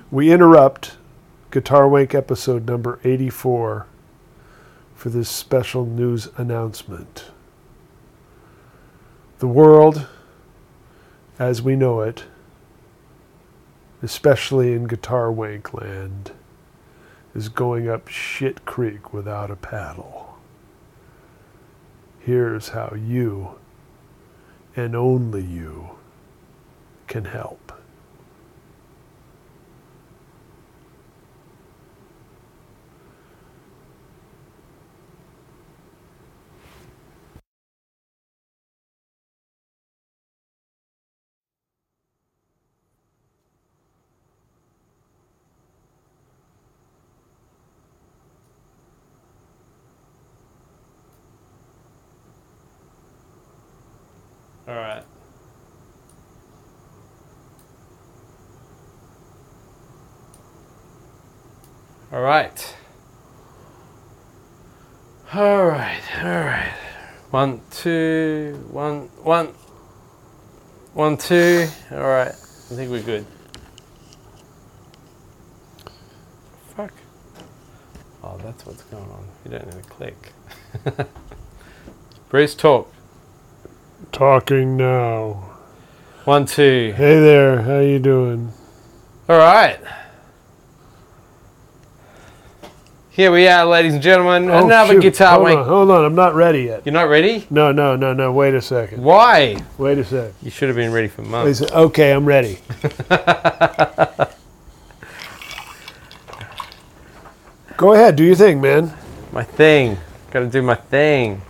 We interrupt Guitar Wank episode number 84 for this special news announcement. The world, as we know it, especially in Guitar Wank land, is going up shit creek without a paddle. Here's how you, and only you, can help. All right. All right. All right. All right. 1, 2, 1, 1. 1, 2. All right. I think we're good. Fuck. Oh, that's what's going on. You don't need to click. Bruce, talk. Talking now. 1, 2. Hey there, how you doing? All right. Here we are, ladies and gentlemen. Another Guitar Wank. Hold on, I'm not ready yet. You're not ready? No, wait a second. Why? Wait a second. You should have been ready for months. Okay, I'm ready. Go ahead, do your thing, man. My thing. Got to do my thing.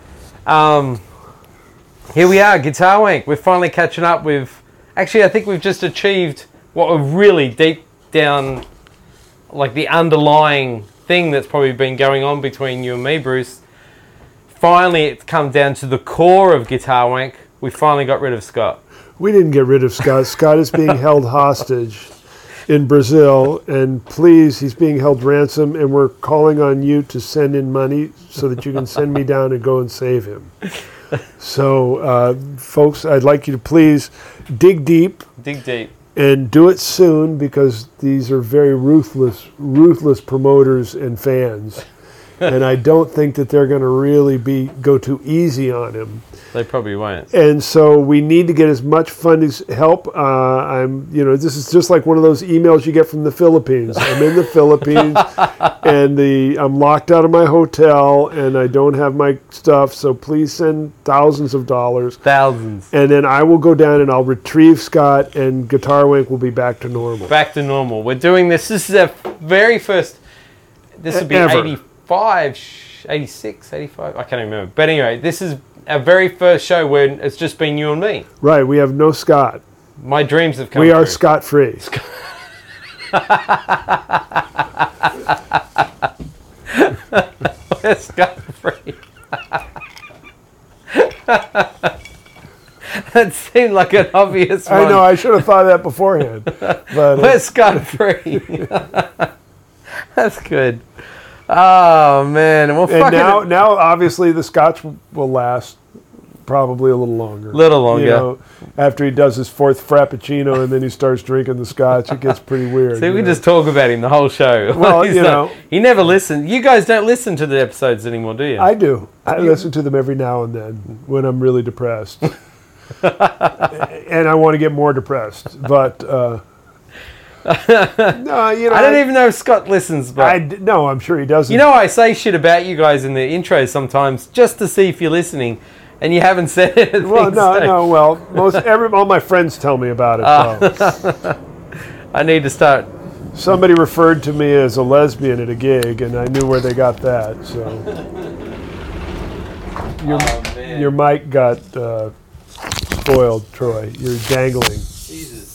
Here we are, Guitar Wank. We're finally catching up with... Actually, I think we've just achieved what a really deep down, like the underlying thing that's probably been going on between you and me, Bruce. Finally, it's come down to the core of Guitar Wank. We finally got rid of Scott. We didn't get rid of Scott. Scott is being held hostage in Brazil, and please, he's being held ransom, and we're calling on you to send in money so that you can send me down and go and save him. So, folks, I'd like you to please dig deep. Dig deep. And do it soon, because these are very ruthless promoters and fans. And I don't think that they're going to really go too easy on him. They probably won't. And so we need to get as much funding help. This is just like one of those emails you get from the Philippines. I'm in the Philippines, and I'm locked out of my hotel, and I don't have my stuff. So please send thousands of dollars. Thousands. And then I will go down and I'll retrieve Scott, and Guitar Wank will be back to normal. Back to normal. We're doing this. This is our very first. This would be Ever. 85, 86, 85. I can't even remember. But anyway, this is our very first show where it's just been you and me. Right, we have no Scott. My dreams have come We are true. Scott-free. We're Scott-free. That seemed like an obvious one. I know, I should have thought of that beforehand. But We're Scott-free. That's good. Oh, man. Well, and now, obviously, the Scotch will last probably a little longer. Little longer. You know, after he does his fourth Frappuccino and then he starts drinking the Scotch, it gets pretty weird. See, we just talk about him the whole show. Well, he never listened. You guys don't listen to the episodes anymore, do you? I do. I listen to them every now and then when I'm really depressed. And I want to get more depressed. But... no, I don't even know if Scott listens, but no, I'm sure he doesn't. You know, I say shit about you guys in the intro sometimes just to see if you're listening, and you haven't said anything. Well, no. Well, all my friends tell me about it. So. I need to start. Somebody referred to me as a lesbian at a gig, and I knew where they got that. So your mic got spoiled, Troy. You're dangling. Jesus.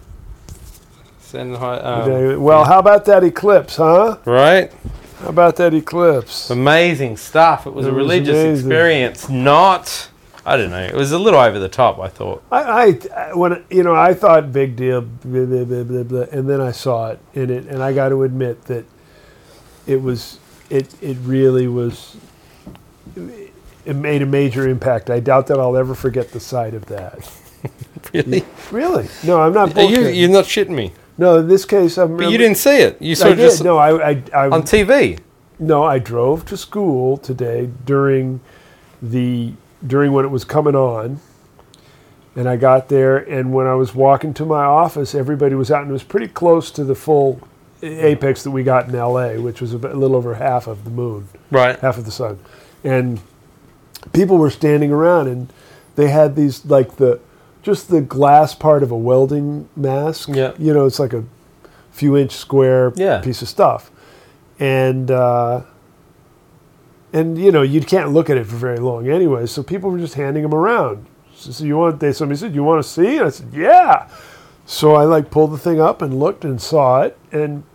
How about that eclipse, huh? Right? How about that eclipse? Amazing stuff. It was a religious experience. I don't know. It was a little over the top, I thought. I thought big deal, blah, blah, blah, blah, blah, and then I saw it in it, and I got to admit that it really was. It made a major impact. I doubt that I'll ever forget the sight of that. Really? Really? No, I'm not bullshitting. You're not shitting me. No, in this case, But you didn't see it. You saw I it just did. No, I on TV. No, I drove to school today during when it was coming on, and I got there, and when I was walking to my office, everybody was out, and it was pretty close to the full apex that we got in L.A., which was a little over half of the moon, Right. half of the sun, and people were standing around, and they had these like the glass part of a welding mask. Yeah. You know, it's like a few inch square Yeah. piece of stuff. And you know, you can't look at it for very long anyway, so people were just handing them around. So somebody said, "You want to see?" And I said, "Yeah." So I like pulled the thing up and looked and saw it, and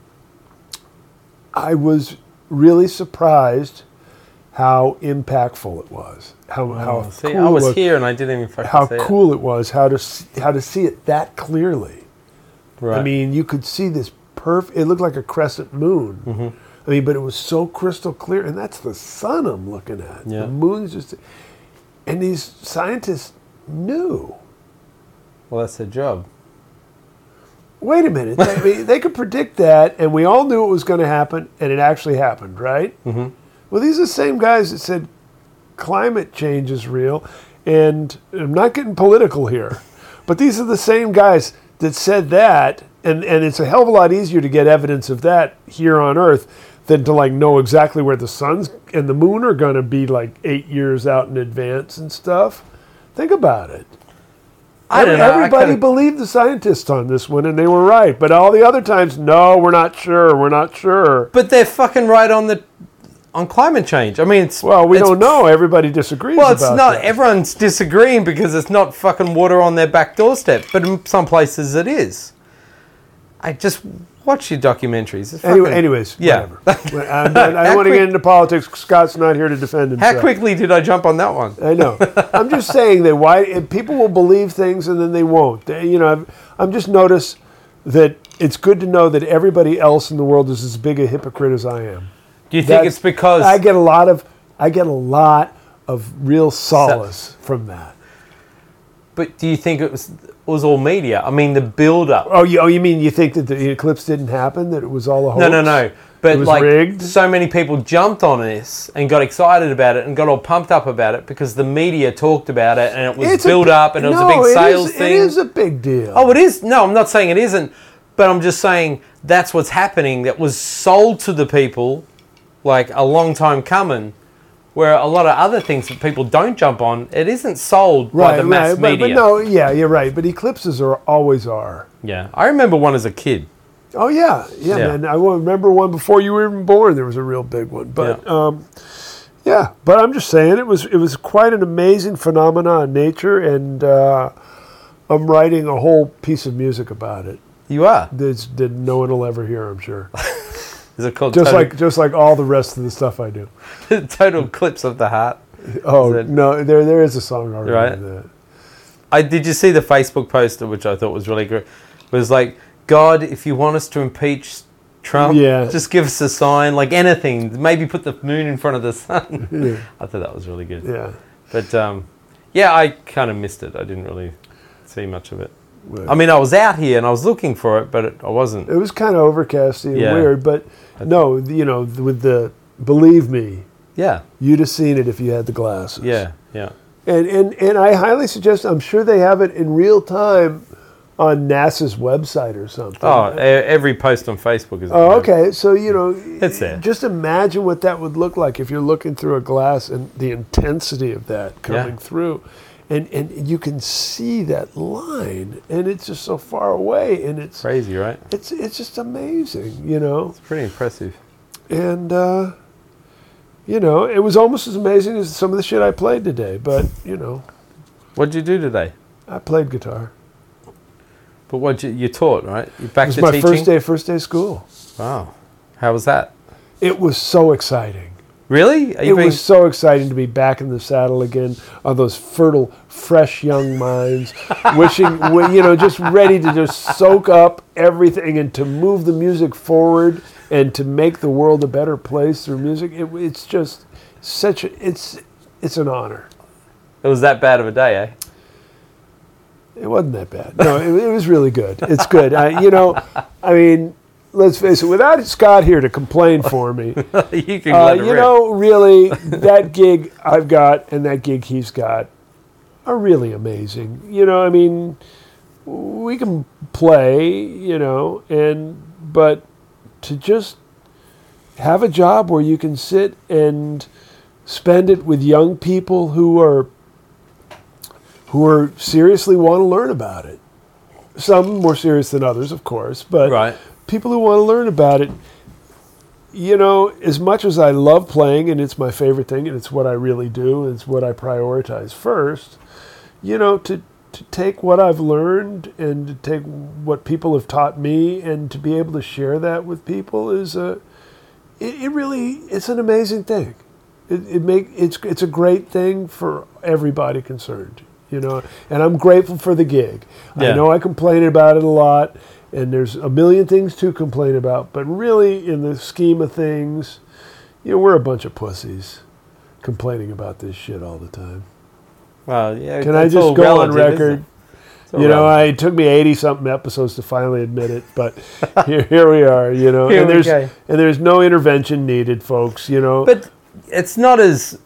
I was really surprised how impactful it was. How See, cool I was it was, here and I didn't even fucking how see cool it was, how to see it that clearly. it. Right. I mean, you could see this it looked like a crescent moon. Mm-hmm. I mean, but it was so crystal clear, and that's the sun I'm looking at. Yeah. The moon's just, and these scientists knew. Well, that's their job. Wait a minute, they could predict that, and we all knew it was going to happen, and it actually happened, right? Mm-hmm. Well, these are the same guys that said climate change is real, and I'm not getting political here, but these are the same guys that said that, and it's a hell of a lot easier to get evidence of that here on Earth than to like know exactly where the sun's and the moon are going to be like 8 years out in advance and stuff. Think about it. I don't know. Everybody believed the scientists on this one, and they were right. But all the other times, no, we're not sure. We're not sure. But they're fucking right on climate change. I mean, it's We don't know. Everybody disagrees. Well, it's about not. that. Everyone's disagreeing because it's not fucking water on their back doorstep. But in some places, it is. I just watch your documentaries. It's fucking, Anyways, yeah. whatever. I don't want to get into politics. Scott's not here to defend himself. How quickly did I jump on that one? I know. I'm just saying that people will believe things and then they won't. I'm just notice that it's good to know that everybody else in the world is as big a hypocrite as I am. Do you think it's because I get a lot of real solace from that. But do you think it was all media? I mean, the build-up. Oh, you mean you think that the eclipse didn't happen? That it was all a hoax? No. But It was like, rigged? so many people jumped on this and got excited about it and got all pumped up about it because the media talked about it and it was built up and it was a big sales thing. It is a big deal. Oh, it is? No, I'm not saying it isn't. But I'm just saying that's what's happening. That was sold to the people like a long time coming. Where a lot of other things that people don't jump on, it isn't sold by the mass media. But no, yeah, you're right. But eclipses always are. Yeah, I remember one as a kid. Oh yeah, man. I remember one before you were even born. There was a real big one. But yeah. But I'm just saying it was quite an amazing phenomenon in nature, and I'm writing a whole piece of music about it. You are. That no one will ever hear, I'm sure. Is it called just like all the rest of the stuff I do? Total Eclipse of the Heart? Oh no, there is a song already. Right. Did you see the Facebook poster, which I thought was really good? It was like, God, if you want us to impeach Trump, just give us a sign, like anything. Maybe put the moon in front of the sun. Yeah. I thought that was really good. Yeah. But I kind of missed it. I didn't really see much of it. Right. I mean, I was out here and I was looking for it, but I wasn't. It was kind of overcasty and weird, but no, with the believe me, you'd have seen it if you had the glasses. Yeah. And I highly suggest. I'm sure they have it in real time on NASA's website or something. Oh, every post on Facebook is. Oh, okay. So it's there. Just imagine what that would look like if you're looking through a glass and the intensity of that coming through. And you can see that line, and it's just so far away, and it's crazy, right? It's just amazing, It's pretty impressive. And it was almost as amazing as some of the shit I played today. But What'd you do today? I played guitar. But you taught, right? You back to teaching? It was my first day of school. Wow, how was that? It was so exciting. Really? It was so exciting to be back in the saddle again on those fertile, fresh young minds, wishing, just ready to just soak up everything and to move the music forward and to make the world a better place through music. It's just it's an honor. It was that bad of a day, eh? It wasn't that bad. No, it was really good. It's good. I mean, let's face it. Without Scott here to complain for me, You can let it rip. really, that gig I've got and that gig he's got are really amazing. I mean, we can play, but to just have a job where you can sit and spend it with young people who are seriously want to learn about it. Some more serious than others, of course, but Right. people who want to learn about it. As much as I love playing and it's my favorite thing and it's what I really do, it's what I prioritize first, to take what I've learned and to take what people have taught me and to be able to share that with people is it's an amazing thing. It's a great thing for everybody concerned, and I'm grateful for the gig. Yeah. I know I complain about it a lot, and there's a million things to complain about, but really, in the scheme of things, we're a bunch of pussies complaining about this shit all the time. Well, yeah. Can I it's just all go on relative, isn't record? it? It's all relative. It took me 80-something episodes to finally admit it, but here we are, Here and we go. there's no intervention needed, folks, But it's not as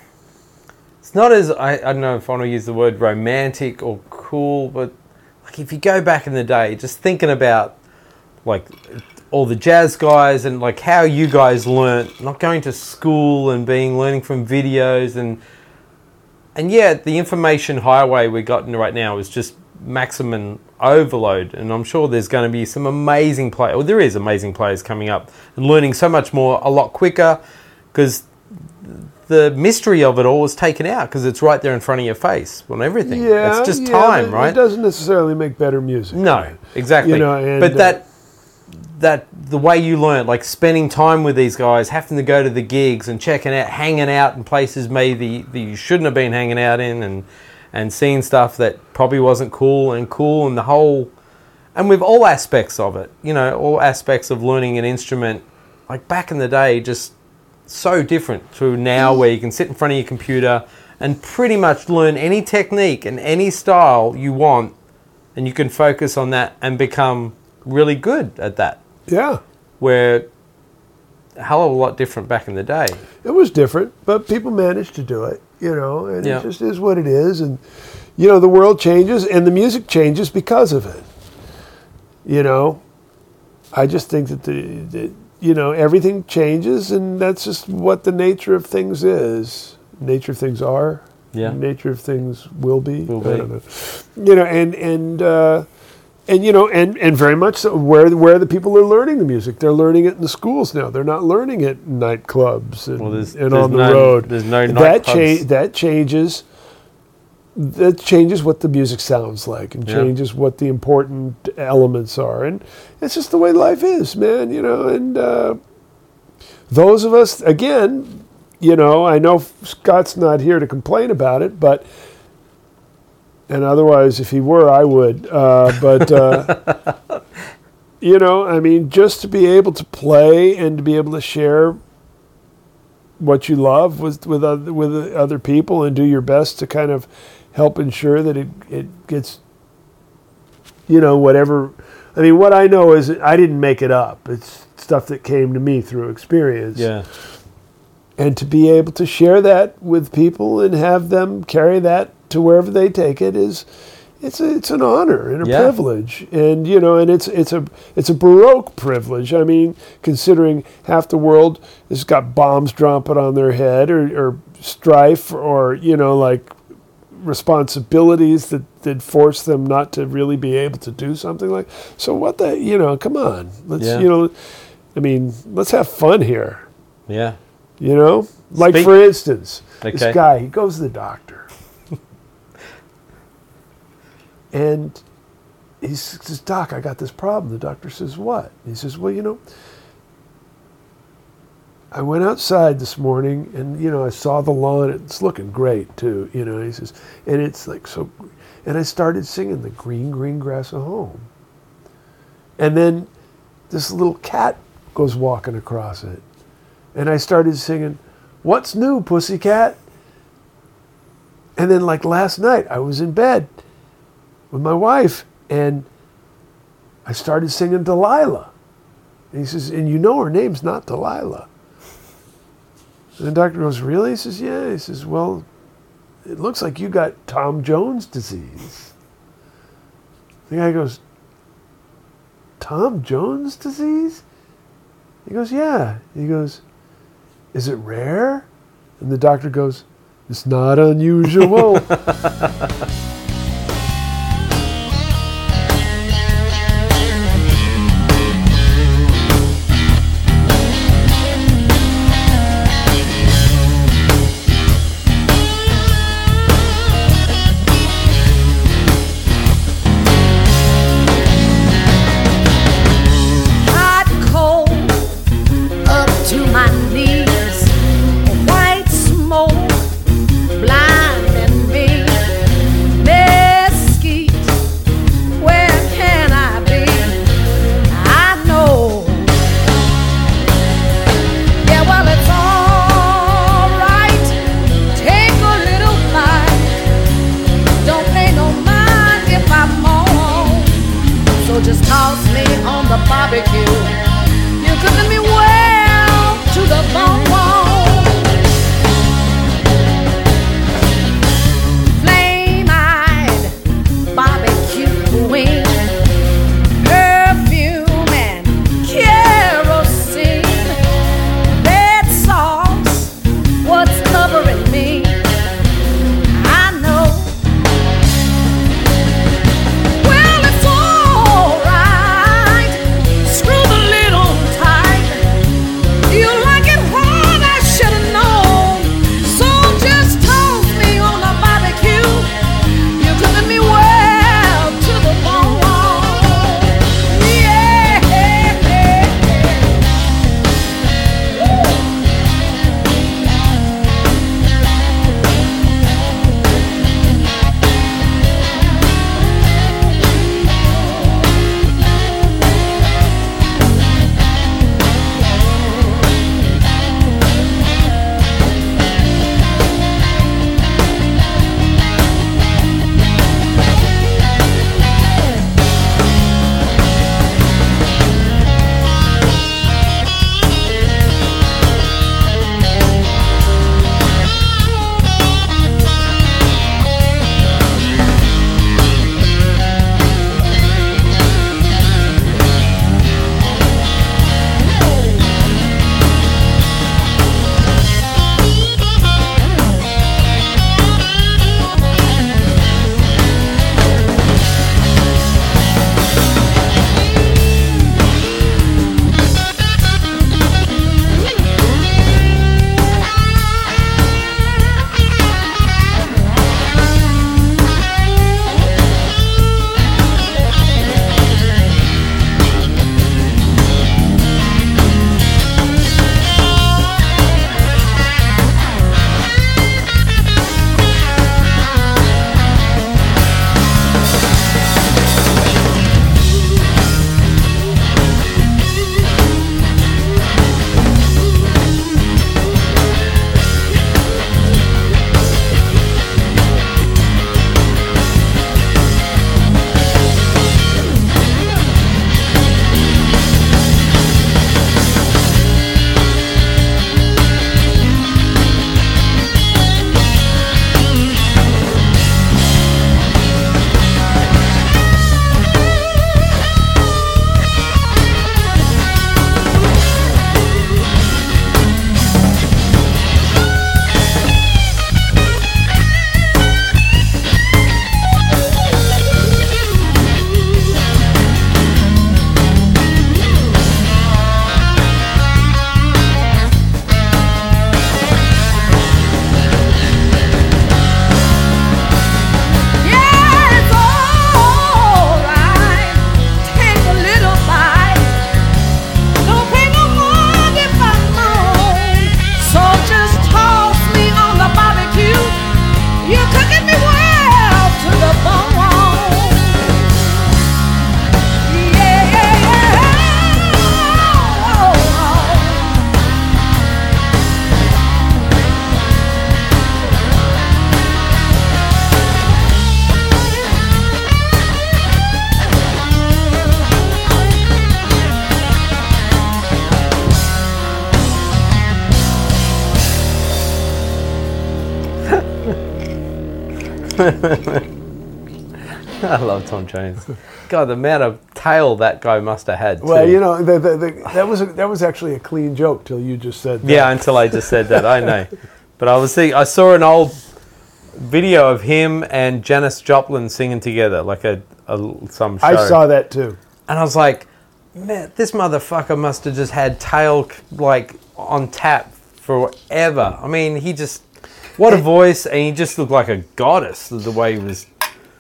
I don't know if I want to use the word romantic or cool, but like if you go back in the day, just thinking about like all the jazz guys and like how you guys learnt, not going to school and learning from videos and yet the information highway we're gotten right now is just maximum overload, and I'm sure there's going to be some amazing there is amazing players coming up and learning so much more a lot quicker because the mystery of it all is taken out because it's right there in front of your face on everything. It's just time, right? It doesn't necessarily make better music. No, exactly. But that the way you learn, like spending time with these guys, having to go to the gigs and checking out, hanging out in places maybe that you shouldn't have been hanging out in, and seeing stuff that probably wasn't cool and the whole, and with all aspects of it, all aspects of learning an instrument, like back in the day, just so different to now where you can sit in front of your computer and pretty much learn any technique and any style you want, and you can focus on that and become really good at that. Yeah. Where a hell of a lot different back in the day. It was different, but people managed to do it, and Yeah. it just is what it is. And, the world changes and the music changes because of it. I just think that everything changes, and that's just what the nature of things is. Nature of things are. Yeah. Nature of things will be. Will be. I don't know. And very much so where the people are learning the music. They're learning it in the schools now. They're not learning it in nightclubs and on the road. There's no that nightclubs. That changes what the music sounds like and changes what the important elements are. And it's just the way life is, man, and those of us, again, I know Scott's not here to complain about it, and otherwise, if he were, I would. Just to be able to play and to be able to share what you love with other people and do your best to kind of help ensure that it gets, whatever. I mean, what I know is I didn't make it up. It's stuff that came to me through experience. Yeah. And to be able to share that with people and have them carry that to wherever they take it it's an honor and a privilege, and and it's a Baroque privilege. I mean, considering half the world has got bombs dropping on their head or strife or like responsibilities that force them not to really be able to do something like. So what the come on, let's let's have fun here. Yeah. Like for instance, Okay. this guy, he goes to the doctor. And he says, "Doc, I got this problem." The doctor says, "What?" He says, "Well, I went outside this morning and, I saw the lawn. It's looking great too, He says, and it's like so, and I started singing the green, green grass of home. And then this little cat goes walking across it. And I started singing, 'What's new, pussycat?' And then like last night, I was in bed with my wife, and I started singing Delilah. And he says, and you know her name's not Delilah. And the doctor goes, really? He says, yeah. He says, well, it looks like you got Tom Jones disease. The guy goes, Tom Jones disease? He goes, yeah. He goes, is it rare? And the doctor goes, it's not unusual. Just toss me on the barbecue. You're cooking me well to the bone. Flame-eyed barbecue wing, perfume and kerosene, red sauce, what's covering me? I know. Well, it's all right. Screw the lid on tight. I love Tom Jones. God, the amount of tail that guy must have had. Well, too. you know, that was actually a clean joke till you just said that. Yeah, until I just said that, I know. But I saw an old video of him and Janis Joplin singing together, like some show. I saw that too. And I was like, man, this motherfucker must have just had tail like on tap forever. I mean, what a voice, and he just looked like a goddess the way he was.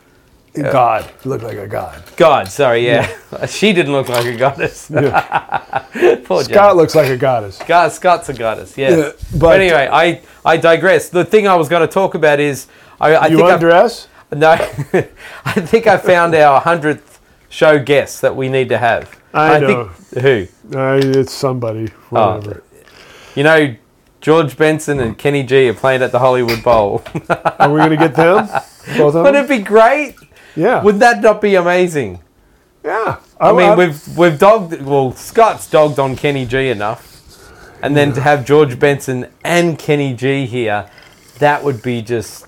God, looked like a god. God, sorry, yeah. She didn't look like a goddess. Yeah. Poor Scott Janis. looks like a goddess. Scott's a goddess, yes. Yeah, but anyway, I digress. The thing I was going to talk about is I You think undress? No, I think I found our 100th show guest that we need to have. I know. Think, who? It's somebody. Whatever. You know, George Benson and Kenny G are playing at the Hollywood Bowl. Are we going to get them? Both of Wouldn't them? it be great? Yeah. Would that not be amazing? Yeah. I mean, we've dogged. Well, Scott's dogged on Kenny G enough, and then to have George Benson and Kenny G here, that would be just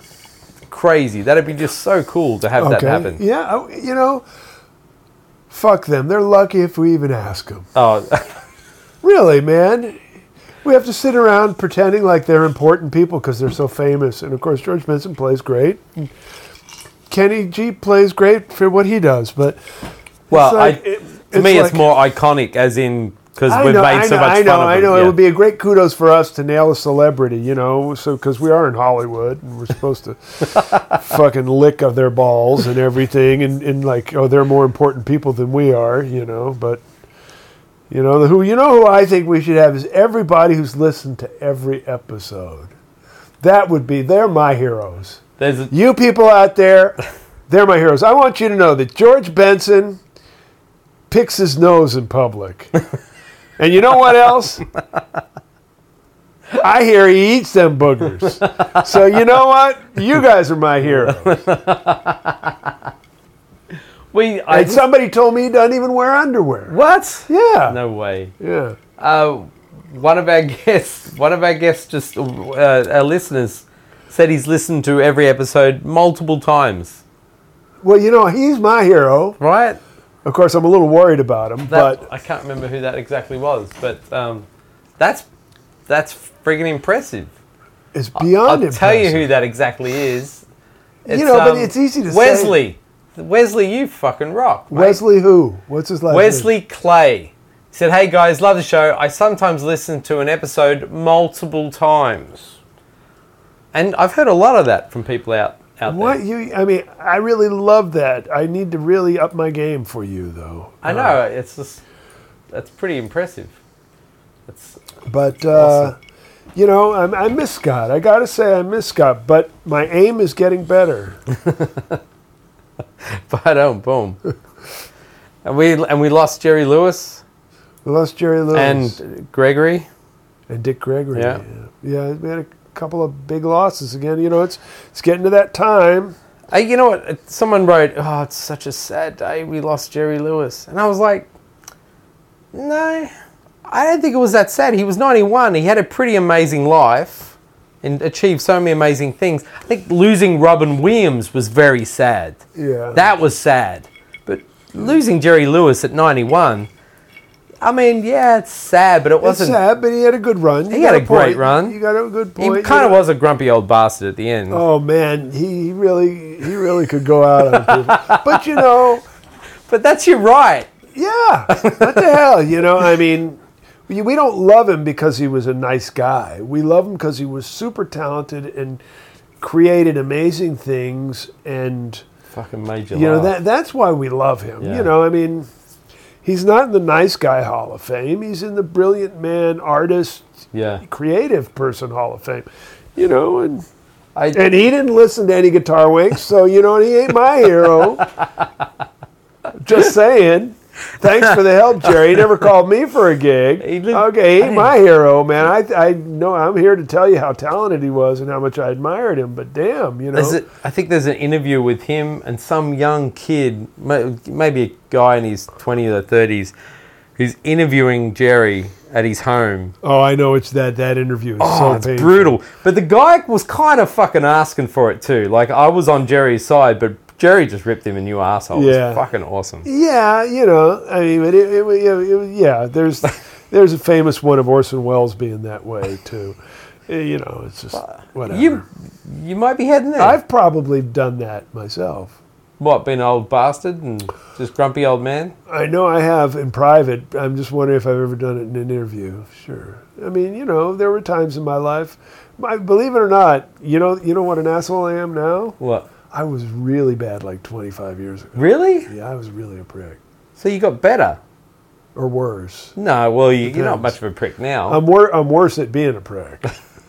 crazy. That'd be just so cool to have that happen. Yeah. You know, fuck them. They're lucky if we even ask them. Oh, Really, man. We have to sit around pretending like they're important people because they're so famous. And of course, George Benson plays great. Kenny G plays great for what he does, but well, to me, it's more iconic, as in because we've made so much fun of it. I know. Yeah. It would be a great kudos for us to nail a celebrity, you know, so because we are in Hollywood and we're supposed to fucking lick of their balls and everything, and like, oh, they're more important people than we are, you know. But you know who I think we should have is everybody who's listened to every episode. They're my heroes. You people out there, they're my heroes. I want you to know that George Benson picks his nose in public. And you know what else? I hear he eats them boogers. So you know what? You guys are my heroes. And somebody told me he doesn't even wear underwear. What? Yeah. No way. Yeah. One of our guests, just our listeners, said he's listened to every episode multiple times. Well, you know, he's my hero. Right? Of course, I'm a little worried about him, but I can't remember who that exactly was, but that's friggin' impressive. it's beyond I'll tell you impressive. who that exactly is. It's, but it's easy to Wesley. say. Wesley, you fucking rock. Mate. Wesley who? What's his last name? Wesley Clay. He said, "Hey guys, love the show. I sometimes listen to an episode multiple times." And I've heard a lot of that from people out What there. I mean, I really love that. I need to really up my game for you, though. I know, it's just, that's pretty impressive. But awesome. you know, I miss Scott. I got to say, I miss Scott. But my aim is getting better. Boom. And we lost Jerry Lewis. We lost Jerry Lewis And Gregory. and Dick Gregory. Yeah. Yeah. We had a couple of big losses again. You know, it's getting to that time. You know what? Someone wrote, "Oh, it's such a sad day. We lost Jerry Lewis," and I was like, "No, I don't think it was that sad. He was 91. He had a pretty amazing life and achieved so many amazing things. I think losing Robin Williams was very sad. Yeah. That was sad. But losing Jerry Lewis at 91, I mean, yeah, it's sad, but it It's wasn't. sad, but he had a good run. He had a great run. You got a good He point. kind of was a grumpy old bastard at the end. Oh man, he really could go out on people. But you know, But that's your right. yeah, what the hell? You know, I mean, we don't love him because he was a nice guy. We love him because he was super talented and created amazing things. And Fucking major. you know that's why we love him. Yeah. You know, I mean, he's not in the nice guy Hall of Fame. He's in the brilliant man, artist, Yeah. creative person Hall of Fame. You know, and I, he didn't listen to any Guitar Winks, so you know, he ain't my hero. Just saying. Thanks for the help, Jerry. He never called me for a gig. Okay, he ain't my hero, man. I know I'm here to tell you how talented he was and how much I admired him. But damn, you know. I think there's an interview with him and some young kid, maybe a guy in his 20s or 30s, who's interviewing Jerry at his home. Oh, I know it's that interview. Is Oh, so it's painful. brutal. But the guy was kind of fucking asking for it too. Like, I was on Jerry's side, but Jerry just ripped him a new asshole. It Yeah. was fucking awesome. Yeah, I mean, but yeah, there's a famous one of Orson Welles being that way too. It's just whatever. You might be heading there. I've probably done that myself. What, been an old bastard and just grumpy old man? I know I have in private. I'm just wondering if I've ever done it in an interview. Sure. I mean, there were times in my life. Believe it or not, you know what an asshole I am now? What? I was really bad like 25 years ago. Really? Yeah, I was really a prick. So you got better? Or worse. No, well, you're not Depends. much of a prick now. I'm worse at being a prick.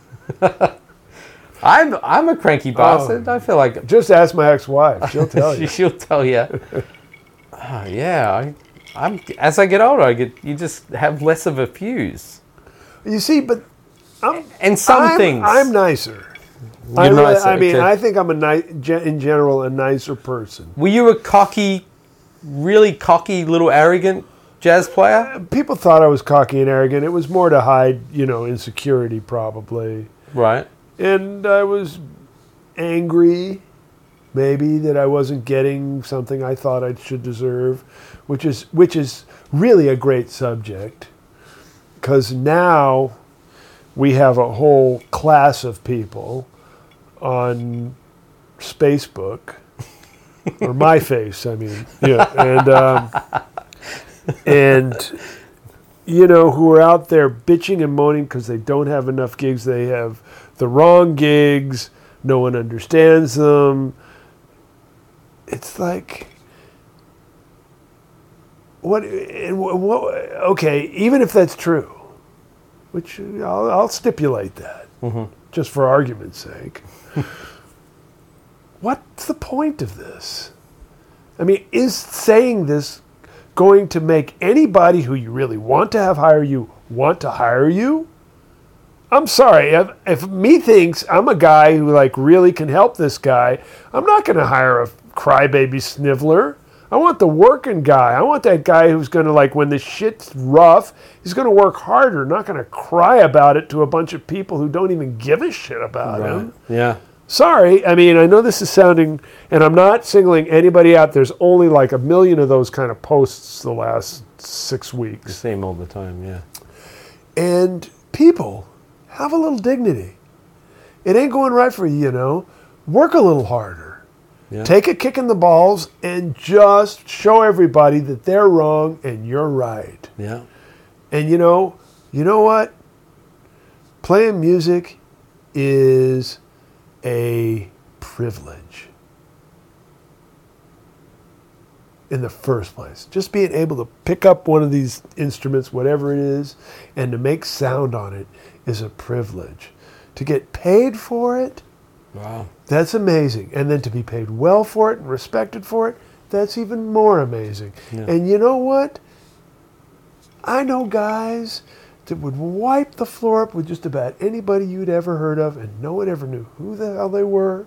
I'm a cranky bastard. I feel like Just ask my ex-wife. She'll tell you. she'll tell you. Oh, yeah, I'm. As I get older, you just have less of a fuse. You see, but And some things. I'm nicer. You're nicer, I mean, okay. I think I'm in general, a nicer person. Were you a really cocky, little arrogant jazz player? People thought I was cocky and arrogant. It was more to hide, insecurity probably. Right. And I was angry, maybe, that I wasn't getting something I thought I should deserve, which is really a great subject, because now we have a whole class of people on Facebook, or my face, I mean, who are out there bitching and moaning because they don't have enough gigs. They have the wrong gigs. No one understands them. It's like, what? Okay, even if that's true, which I'll stipulate that, just for argument's sake. What's the point of this? I mean, is saying this going to make anybody who you really want to have hire you want to hire you? I'm sorry, if me thinks I'm a guy who really can help this guy, I'm not going to hire a crybaby sniveler. I want the working guy. I want that guy who's going to, when the shit's rough, he's going to work harder, not going to cry about it to a bunch of people who don't even give a shit about him. Yeah. Sorry, I mean, I know this is sounding, and I'm not singling anybody out. There's only 1 million of those kind of posts the last 6 You weeks. see him all the time, yeah. And people, have a little dignity. It ain't going right for you, Work a little harder. Yeah. Take a kick in the balls and just show everybody that they're wrong and you're right. Yeah. And you know what? Playing music is a privilege in the first place. Just being able to pick up one of these instruments, whatever it is, and to make sound on it is a privilege. To get paid for it, Wow. that's amazing. And then to be paid well for it and respected for it, that's even more amazing. Yeah. And you know what? I know guys that would wipe the floor up with just about anybody you'd ever heard of, and no one ever knew who the hell they were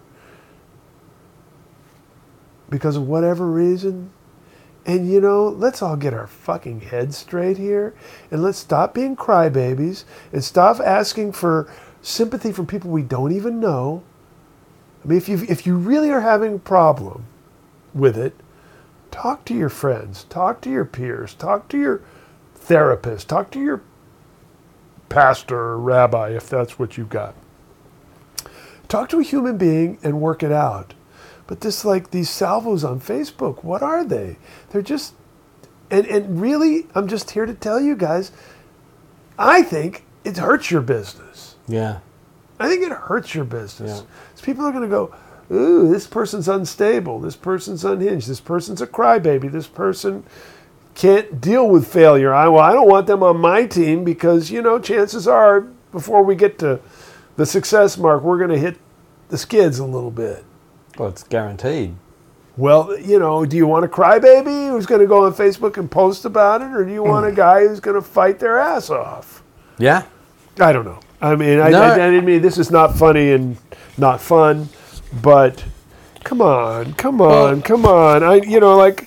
because of whatever reason. And let's all get our fucking heads straight here, and let's stop being crybabies and stop asking for sympathy from people we don't even know. I mean, if you really are having a problem with it, talk to your friends, talk to your peers, talk to your therapist, talk to your pastor or rabbi if that's what you've got. Talk to a human being and work it out. But these salvos on Facebook, what are they? They're just, and really, I'm just here to tell you guys, I think it hurts your business. Yeah. I think it hurts your business. Yeah. 'Cause people are going to go, ooh, this person's unstable. This person's unhinged. This person's a crybaby. This person can't deal with failure. I don't want them on my team because, chances are before we get to the success mark, we're going to hit the skids a little bit. Well, it's guaranteed. Well, do you want a crybaby who's going to go on Facebook and post about it, or do you want a guy who's going to fight their ass off? Yeah. I don't know. I mean, No. I mean, this is not funny and not fun, but come on.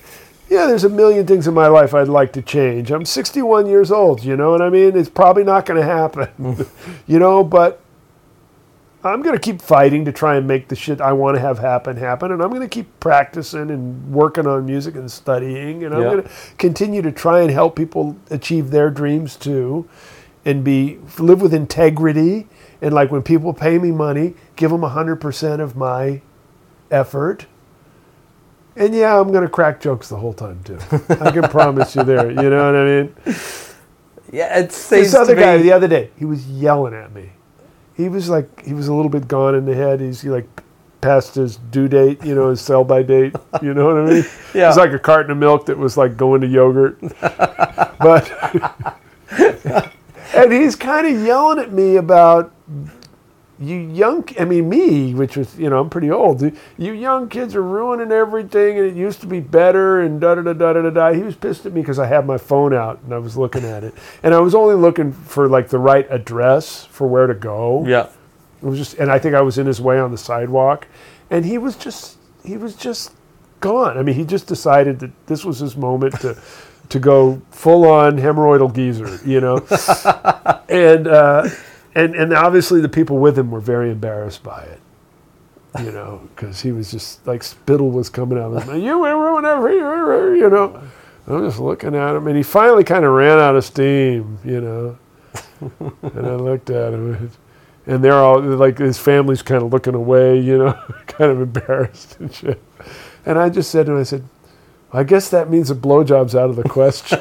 yeah, there's a million things in my life I'd like to change. I'm 61 years old, you know what I mean? It's probably not going to happen, you know, but I'm going to keep fighting to try and make the shit I want to have happen, and I'm going to keep practicing and working on music and studying, and I'm going to continue to try and help people achieve their dreams too, and live with integrity, and like when people pay me money, give them 100% of my effort. And yeah, I'm going to crack jokes the whole time too. I can promise you there, you know what I mean? Yeah, it seems This other to be... guy the other day, he was yelling at me. He was a little bit gone in the head. He's like past his due date, you know, his sell-by date. You know what I mean? Yeah. It's like a carton of milk that was like going to yogurt. But and he's kind of yelling at me about me, which was, you know, I'm pretty old. You young kids are ruining everything, and it used to be better, and da-da-da-da-da-da. He was pissed at me because I had my phone out, and I was looking at it. And I was only looking for, like, the right address for where to go. Yeah. It was just, and I think I was in his way on the sidewalk. And he was just gone. I mean, he just decided that this was his moment to go full-on hemorrhoidal geezer, you know? And obviously the people with him were very embarrassed by it, you know, because he was just like spittle was coming out of his mouth. You ruin everything, you know. I'm just looking at him, and he finally kind of ran out of steam, you know. And I looked at him, and they're all like, his family's kind of looking away, you know, kind of embarrassed and shit. And I just said to him, I said, I guess that means a blowjob's out of the question.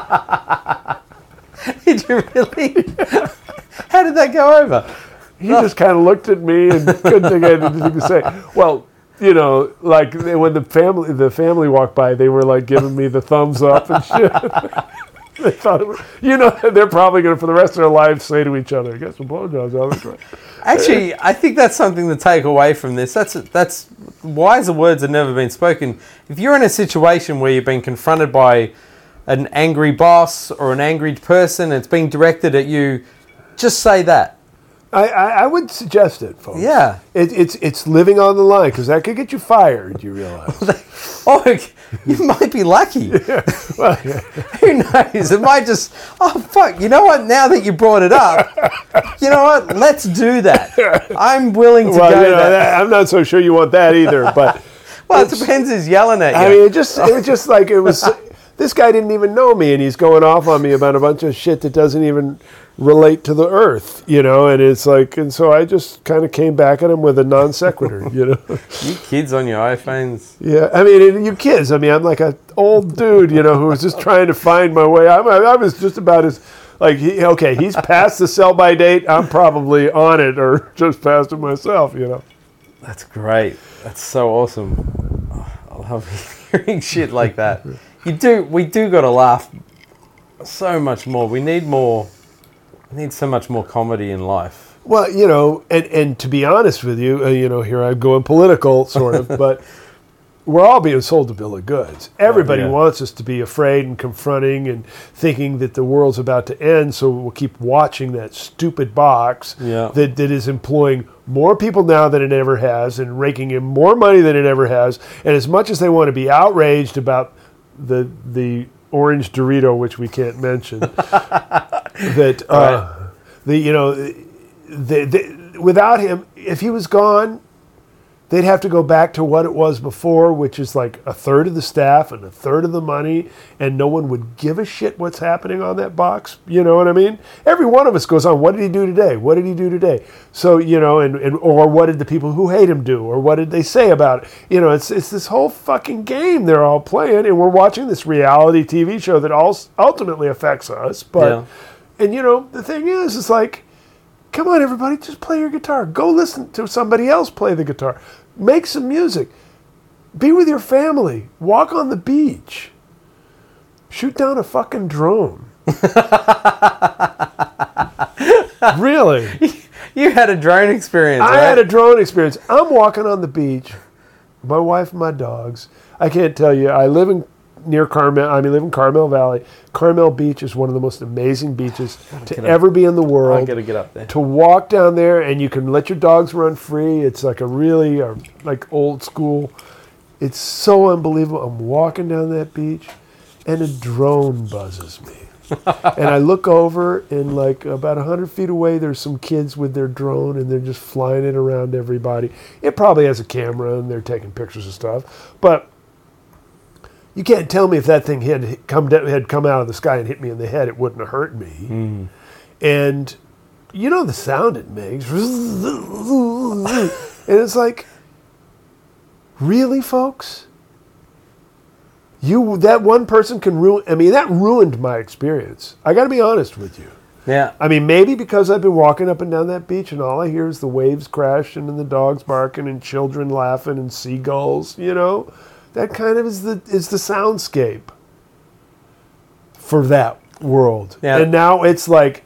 Did you really? How did that go over? He just kind of looked at me and couldn't think of anything to say. Well, you know, like when the family walked by, they were like giving me the thumbs up and shit. They thought, you know, they're probably going to, for the rest of their lives, say to each other, "Get some blowjobs out of the." Actually, I think that's something to take away from this. That's wiser words have never been spoken. If you're in a situation where you've been confronted by an angry boss or an angry person, and it's being directed at you, just say that. I would suggest it, folks. Yeah. It's living on the line, because that could get you fired, you realize. Oh, you might be lucky. Yeah. Well, yeah. Who knows? It might just, oh, fuck, you know what? Now that you brought it up, you know what? Let's do that. I'm willing to go there. I'm not so sure you want that either, but... Well, it depends who's yelling at you. I mean, it was just like, it was... This guy didn't even know me, and he's going off on me about a bunch of shit that doesn't even relate to the earth, you know, and it's like, and so I just kind of came back at him with a non sequitur, you know. You kids on your iPhones. Yeah, I mean, you kids, I mean, I'm like an old dude, you know, who was just trying to find my way. I was just about as, like, he's past the sell-by date, I'm probably on it, or just past it myself, you know. That's great. That's so awesome. Oh, I love hearing shit like that. We do got to laugh so much more. We need so much more comedy in life. Well, you know, and to be honest with you, you know, here I go in political, sort of, but we're all being sold a bill of goods. Everybody wants us to be afraid and confronting and thinking that the world's about to end, so we'll keep watching that stupid box that is employing more people now than it ever has and raking in more money than it ever has. And as much as they want to be outraged about the orange Dorito, which we can't mention, that without him, if he was gone, they'd have to go back to what it was before, which is like a third of the staff and a third of the money, and no one would give a shit what's happening on that box. You know what I mean? Every one of us goes on, what did he do today? What did he do today? So, you know, or what did the people who hate him do? Or what did they say about it? You know, it's this whole fucking game they're all playing, and we're watching this reality TV show that ultimately affects us. But, and you know, the thing is, it's like, come on, everybody, just play your guitar. Go listen to somebody else play the guitar. Make some music. Be with your family. Walk on the beach. Shoot down a fucking drone. Really? You had a drone experience, I right? had a drone experience. I'm walking on the beach. My wife and my dogs. I can't tell you. I live in Carmel Valley. Carmel Beach is one of the most amazing beaches to ever be in the world. I got to get up there. To walk down there, and you can let your dogs run free. It's like a really like old school. It's so unbelievable. I'm walking down that beach, and a drone buzzes me. And I look over, and like about 100 feet away, there's some kids with their drone, and they're just flying it around everybody. It probably has a camera, and they're taking pictures of stuff. But you can't tell me if that thing had come out of the sky and hit me in the head, it wouldn't have hurt me. And you know the sound it makes. And it's like, really, folks? That one person can ruin. I mean, that ruined my experience. I got to be honest with you. Yeah. I mean, maybe because I've been walking up and down that beach, and all I hear is the waves crashing and the dogs barking and children laughing and seagulls. You know, that kind of is the soundscape for that world. Yeah. And now it's like,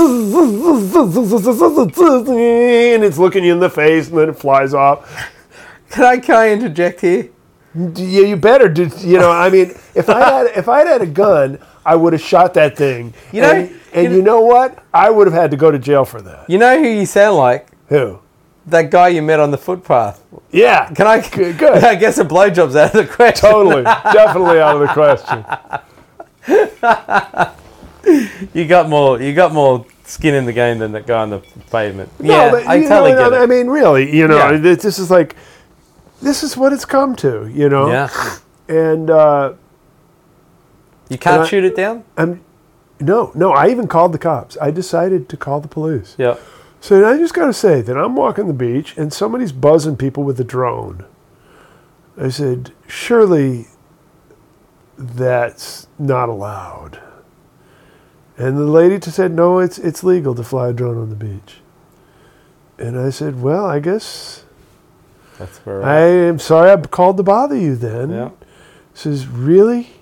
and it's looking you in the face, and then it flies off. Can I interject here? Yeah, you better. You know, I mean, if I'd had a gun, I would have shot that thing. You know, and you know what? I would have had to go to jail for that. You know who you sound like? Who? That guy you met on the footpath. Yeah. Can I? Good. I guess a blowjob's out of the question. Totally, definitely out of the question. You got more skin in the game than that guy on the pavement. No, Yeah, but I totally get it. I mean, really, you know, Yeah. this is like, this is what it's come to, you know. Yeah. And You can't I- shoot it down? no, I even called the cops. I decided to call the police. Yeah. So I just got to say that I'm walking the beach and somebody's buzzing people with a drone. I said, surely that's not allowed. And the lady said, no, it's legal to fly a drone on the beach. And I said, well, I guess That's where I am sorry I called to bother you then. Yeah. Says, really?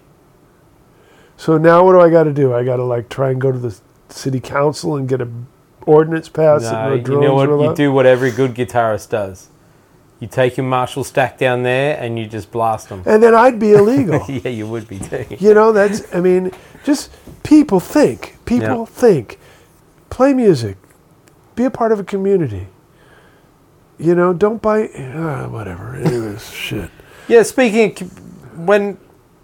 So now what do I got to do? I got to like try and go to the city council and get a ordinance passed that No, no you drones know what? are You allowed? do what every good guitarist does. You take your Marshall stack down there and you just blast them. And then I'd be illegal. Yeah, you would be too. You know, that's, I mean, just people think. People Yeah. think. Play music. Be a part of a community. You know, don't buy, whatever. Anyways, shit. Yeah, speaking of, when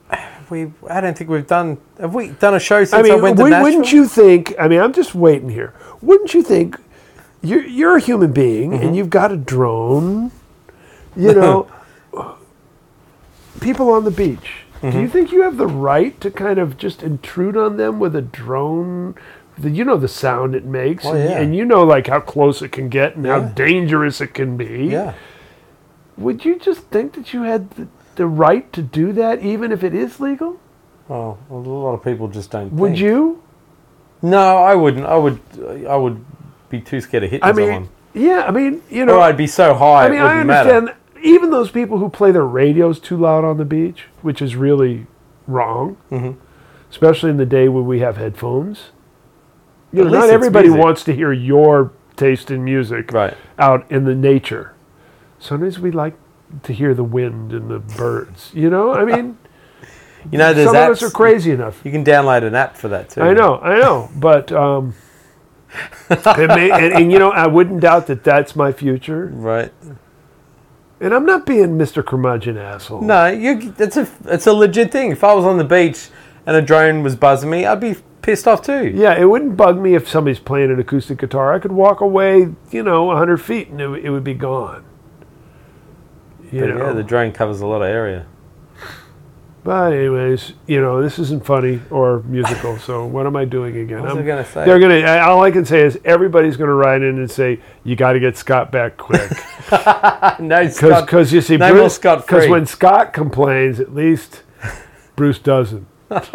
I don't think have we done a show since I, I mean, went to Nashville? wouldn't you think, I mean, I'm just waiting here. Wouldn't you think, you're a human being Mm-hmm. and you've got a drone, you know, people on the beach. Mm-hmm. Do you think you have the right to kind of just intrude on them with a drone? You know the sound it makes, Oh, yeah. and you know like how close it can get and how Yeah. dangerous it can be. Yeah. Would you just think that you had the right to do that, even if it is legal? Oh, well, a lot of people just don't. Would think. you? No, I wouldn't. I would be too scared of hitting I mean, someone. yeah. I mean, you know. Or I'd be so high I mean, it I wouldn't understand. matter. Even those people who play their radios too loud on the beach, which is really wrong, especially in the day when we have headphones. You At know, least not it's everybody music. wants to hear your taste in music Right. out in the nature. Sometimes we like to hear the wind and the birds. You know, I mean, You know, there's some apps. of us are crazy enough. You can download an app for that too. I know, but and you know, I wouldn't doubt that that's my future. Right. And I'm not being Mr. Curmudgeon asshole. No, it's a legit thing. If I was on the beach and a drone was buzzing me, I'd be pissed off too. Yeah, it wouldn't bug me if somebody's playing an acoustic guitar. I could walk away, 100 feet and it would be gone. You But know? yeah, the drone covers a lot of area. But anyways, this isn't funny or musical. So what am I doing again? What was I gonna say? They're gonna. All I can say is everybody's gonna write in and say you got to get Scott back quick. No, Scott. Because you see, no more Bruce. Scott Because free. when Scott complains, at least Bruce doesn't.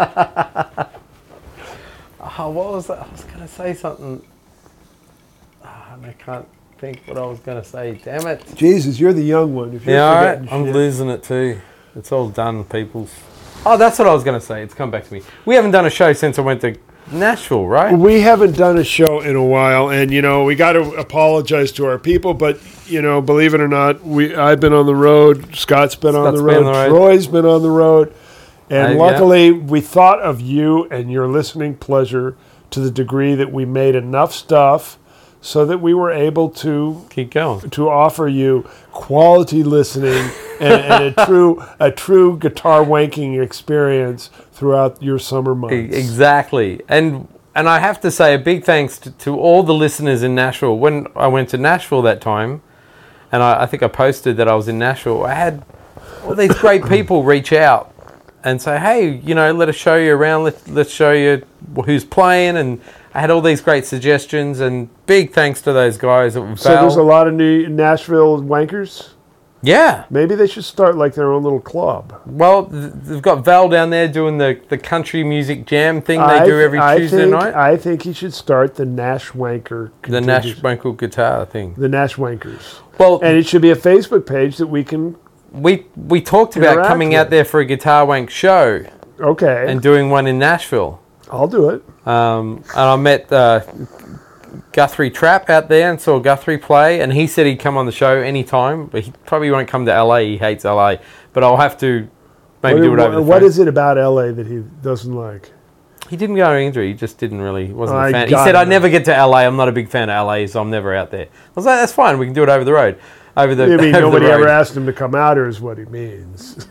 Oh, what was that? I was going to say something. And I can't think what I was going to say. Damn it. Jesus, you're the young one. If you're Yeah, all right. forgetting I'm shit. losing it too. It's all done, peoples. Oh, that's what I was going to say. It's come back to me. We haven't done a show since I went to Nashville, right? We haven't done a show in a while, and we got to apologize to our people. But believe it or not, I've been on the road. Scott's been on the road. Troy's been on the road, and luckily we thought of you and your listening pleasure to the degree that we made enough stuff so that we were able to Keep going. to offer you quality listening and a true guitar wanking experience throughout your summer months. Exactly. And I have to say a big thanks to all the listeners in Nashville. When I went to Nashville that time, and I think I posted that I was in Nashville, I had all these great people reach out and say, hey, let us show you around, let's show you who's playing, and I had all these great suggestions, and big thanks to those guys. So there's a lot of new Nashville wankers? Yeah. Maybe they should start like their own little club. Well, they've got Val down there doing the country music jam thing they do every Tuesday night. I think he should start the Nash Wanker. The Nash Wanker guitar thing. The Nash Wankers. Well, and it should be a Facebook page that we can... We talked about coming out there for a Guitar Wank show. Okay. And doing one in Nashville. I'll do it. And I met Guthrie Trapp out there and saw Guthrie play, and he said he'd come on the show anytime, but he probably won't come to LA. He hates LA. But I'll have to maybe do it over the phone. What is it about LA that he doesn't like? He didn't go into it. He just wasn't a fan. He said, I never get to LA. I'm not a big fan of LA, so I'm never out there. I was like, that's fine. We can do it over the road. Nobody ever asked him to come out, or is what he means.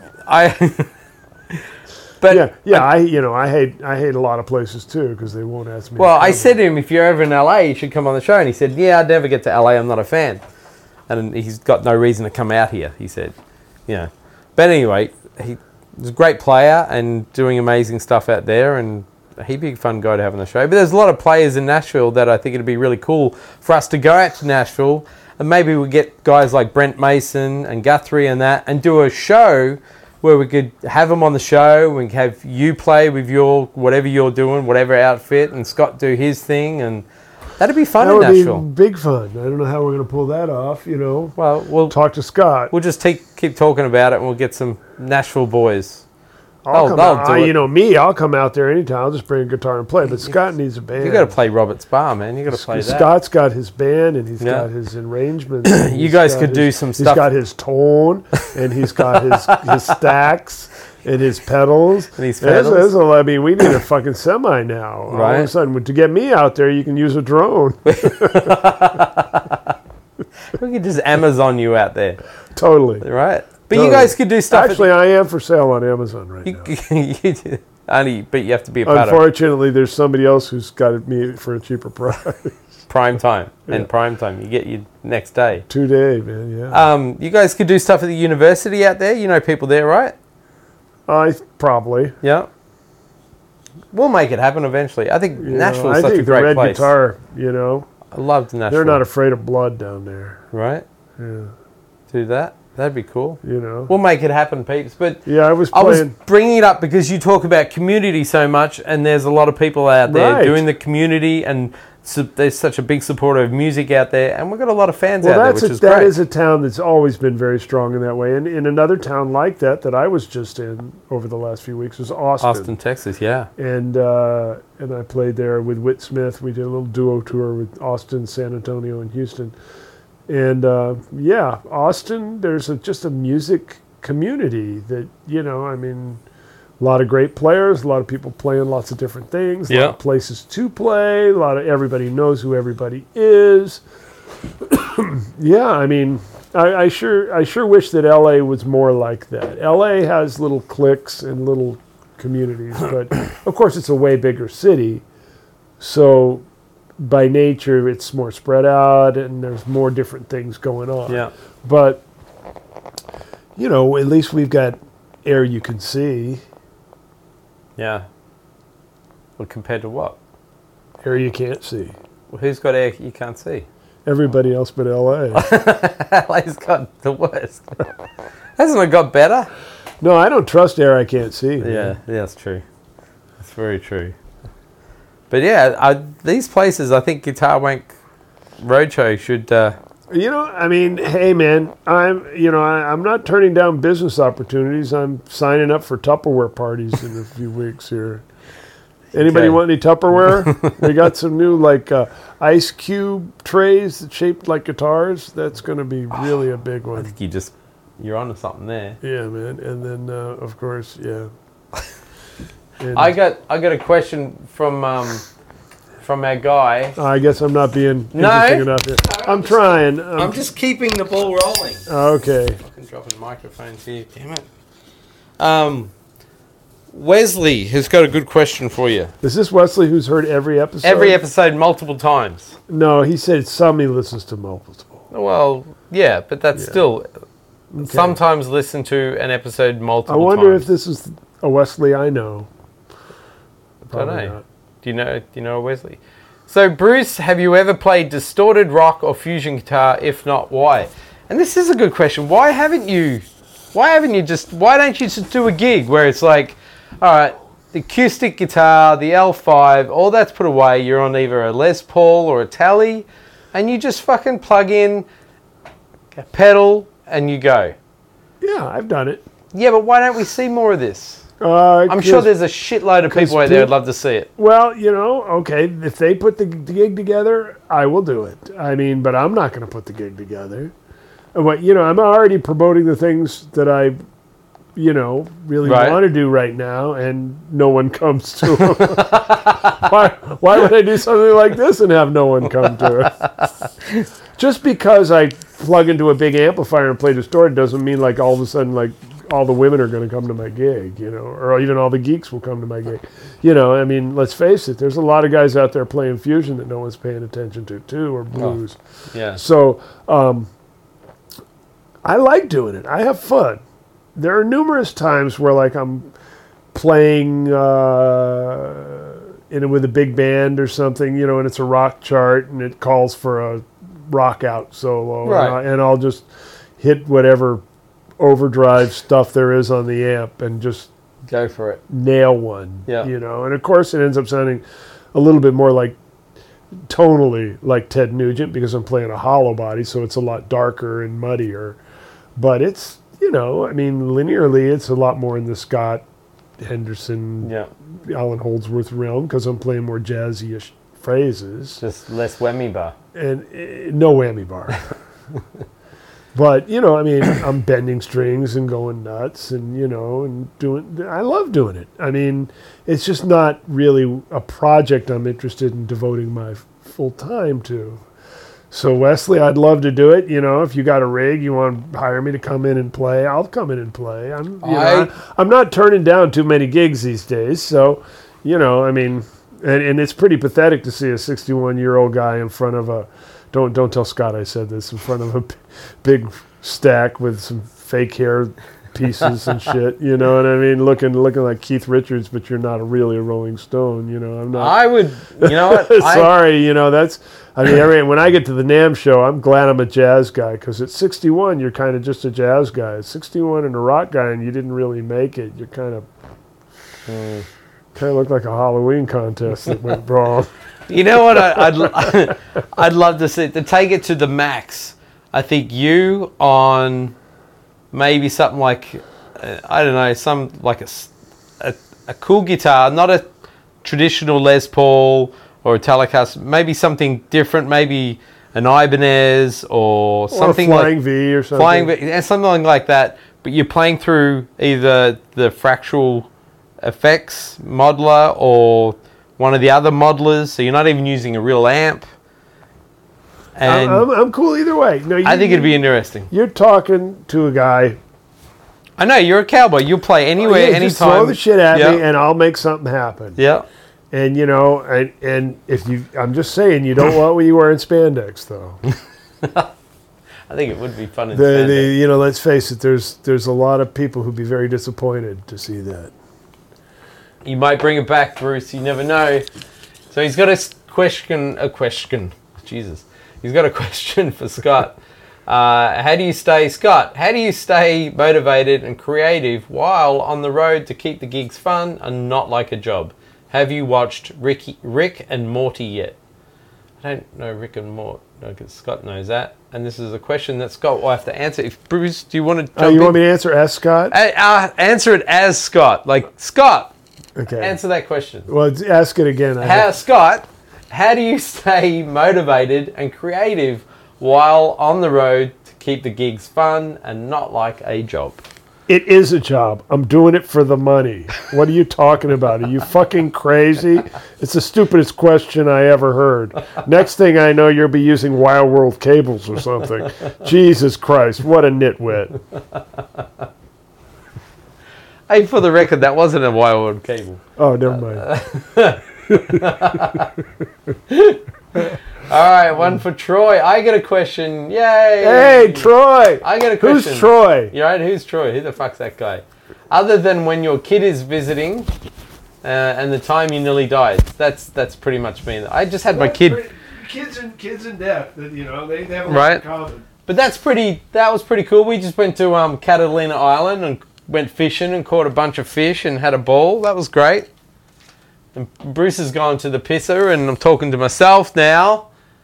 But I hate a lot of places too because they won't ask me. Well, I said to him, if you're ever in LA, you should come on the show. And he said, yeah, I'd never get to LA. I'm not a fan. And he's got no reason to come out here, he said. But anyway, he was a great player and doing amazing stuff out there, and he'd be a fun guy to have on the show. But there's a lot of players in Nashville that I think it'd be really cool for us to go out to Nashville, and maybe we get guys like Brent Mason and Guthrie and that, and do a show where we could have them on the show. We can have you play with your whatever you're doing, whatever outfit, and Scott do his thing, and that'd be fun in Nashville. That would be big fun. I don't know how we're going to pull that off. Well, we'll talk to Scott. We'll just keep talking about it, and we'll get some Nashville boys. I'll come out there anytime. I'll just bring a guitar and play. But Scott needs a band. You got to play Robert's Bar, man. You got to play that. Scott's got his band, and he's got his arrangements. You guys could do some stuff. He's got his tone, and he's got his stacks, and his pedals. And his pedals. We need a fucking semi now. Right. All of a sudden, to get me out there, you can use a drone. We could just Amazon you out there. Totally. Right. But you guys could do stuff. Actually, I am for sale on Amazon right now. But you have to be a part of it. Unfortunately, there's somebody else who's got it me for a cheaper price. Prime time. And prime time. You get your next day. 2 day, man, yeah. You guys could do stuff at the university out there. You know people there, right? Probably. Yeah. We'll make it happen eventually. I think Nashville's such a great Red place. Guitar, I loved Nashville. They're not afraid of blood down there. Right? Yeah. Do that. That'd be cool. We'll make it happen, peeps. But I was bringing it up because you talk about community so much, and there's a lot of people out there doing the community, and there's such a big supporter of music out there, and we've got a lot of fans out there, which is great. That is a town that's always been very strong in that way. And in another town like that I was just in over the last few weeks was Austin. Austin, Texas, yeah. And I played there with Whit Smith. We did a little duo tour with Austin, San Antonio, and Houston. And Austin, there's just a music community that, a lot of great players, a lot of people playing lots of different things, a lot of places to play, everybody knows who everybody is. I sure wish that LA was more like that. LA has little cliques and little communities, but of course it's a way bigger city. So by nature, it's more spread out, and there's more different things going on. Yeah. But, at least we've got air you can see. Yeah. Well, compared to what? Air you can't see. Well, who's got air you can't see? Everybody else but LA. LA's got the worst. Hasn't it got better? No, I don't trust air I can't see. Yeah, that's true. That's very true. But these places, I think Guitar Wank Roadshow should. Hey man, I'm not turning down business opportunities. I'm signing up for Tupperware parties in a few weeks here. Anybody want any Tupperware? We got some new ice cube trays that shaped like guitars. That's going to be really a big one. I think you're onto something there. Yeah, man. And then of course, yeah. I got a question from from our guy. I guess I'm not being No. interesting enough here. I'm trying. I'm just keeping the ball rolling. Okay. Fucking dropping microphones here. Damn it. Wesley has got a good question for you. Is this Wesley who's heard every episode? Every episode multiple times. No, he said some he listens to multiple. Well, yeah, but that's still... Sometimes listen to an episode multiple I wonder times. if this is a Wesley I know. Probably know. not. Do you know Wesley? So, Bruce, have you ever played distorted rock or fusion guitar? If not, why? And this is a good question. Why don't you just do a gig where it's like, all right, the acoustic guitar, the L5, all that's put away. You're on either a Les Paul or a Tele, and you just fucking plug in a pedal and you go. Yeah, I've done it. Yeah, but why don't we see more of this? I'm sure there's a shitload of people out there who'd love to see it. Well, okay, if they put the gig together, I will do it. I mean, but I'm not going to put the gig together. But, I'm already promoting the things that I, really want to do right now, and no one comes to them. Why would I do something like this and have no one come to it? Just because I plug into a big amplifier and play distorted doesn't mean like all of a sudden like all the women are going to come to my gig, or even all the geeks will come to my gig. I mean, let's face it, there's a lot of guys out there playing fusion that no one's paying attention to too, or blues. Oh, yeah. So I like doing it. I have fun. There are numerous times where like I'm playing with a big band or something, and it's a rock chart and it calls for a rock out solo, right. and I'll just hit whatever overdrive stuff there is on the amp and just go for it, nail one. Yeah. And of course it ends up sounding a little bit more like tonally like Ted Nugent because I'm playing a hollow body, so it's a lot darker and muddier. But it's linearly it's a lot more in the Scott Henderson, Alan Holdsworth realm because I'm playing more jazzy-ish phrases. Just less whammy bar. And no whammy bar. But, I'm bending strings and going nuts and, and I love doing it. I mean, it's just not really a project I'm interested in devoting my full time to. So, Wesley, I'd love to do it. If you got a rig, you want to hire me to come in and play, I'll come in and play. I'm not turning down too many gigs these days. So, and it's pretty pathetic to see a 61-year-old guy in front of a, don't tell Scott I said this, in front of a big stack with some fake hair pieces and shit. You know what I mean? Looking like Keith Richards, but you're not really a Rolling Stone. I'm not. I would. You know what? Sorry. That's. I mean, when I get to the NAMM show, I'm glad I'm a jazz guy because at 61, you're kind of just a jazz guy. At 61 and a rock guy, and you didn't really make it. You're kind of look like a Halloween contest that went wrong. You know what? I'd love to see to take it to the max. I think you on maybe something like I don't know, some like a cool guitar, not a traditional Les Paul or a Telecaster, maybe something different, maybe an Ibanez or something or a Flying like V or something. Flying V, something like that. But you're playing through either the Fractal Effects modeler or one of the other modelers, so you're not even using a real amp. And I'm cool either way. No, I think it'd be interesting. You're talking to a guy. I know, you're a cowboy. You'll play anywhere, anytime. Just throw the shit at me and I'll make something happen. Yeah. And, and if you, I'm just saying, you don't want when you wearing spandex, though. I think it would be fun in spandex. Let's face it, there's a lot of people who'd be very disappointed to see that. You might bring it back, Bruce. You never know. So he's got a question. Jesus. He's got a question for Scott. How do you stay motivated and creative while on the road to keep the gigs fun and not like a job? Have you watched Rick and Morty yet? I don't know Rick and Morty. No, because Scott knows that. And this is a question that Scott will have to answer. If Bruce, do you want to jump in? Want me to answer as Scott? Answer it as Scott. Like, Scott, okay. Answer that question. Well, ask it again. Scott, how do you stay motivated and creative while on the road to keep the gigs fun and not like a job? It is a job. I'm doing it for the money. What are you talking about? Are you fucking crazy? It's the stupidest question I ever heard. Next thing I know, you'll be using Wild World cables or something. Jesus Christ, what a nitwit. Hey, for the record, that wasn't a Wild World cable. Oh, never mind. All right, one for Troy. I got a question. Yay! Hey, Troy! I got a question. Who's Troy? You right? Who's Troy? Who the fuck's that guy? Other than when your kid is visiting, and the time you nearly died. That's pretty much me. I just had my kid. Kids and death. You know, they have a Right. lot in common. But that was pretty cool. We just went to Catalina Island and went fishing and caught a bunch of fish and had a ball. That was great. And Bruce has gone to the pisser and I'm talking to myself now.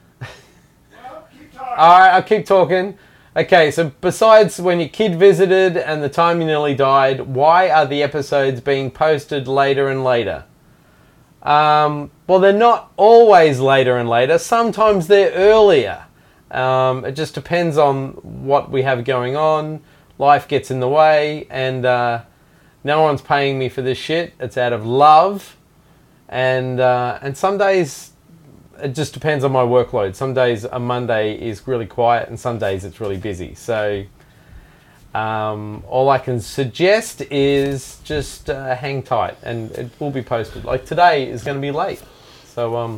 Well, keep talking. All right, I'll keep talking. Okay, so besides when your kid visited and the time you nearly died, why are the episodes being posted later and later? Well, they're not always later and later. Sometimes they're earlier. It just depends on what we have going on. Life gets in the way, and no one's paying me for this shit. It's out of love, and some days it just depends on my workload. Some days a Monday is really quiet, and some days it's really busy. So all I can suggest is just hang tight, and it will be posted. Like today is going to be late, so.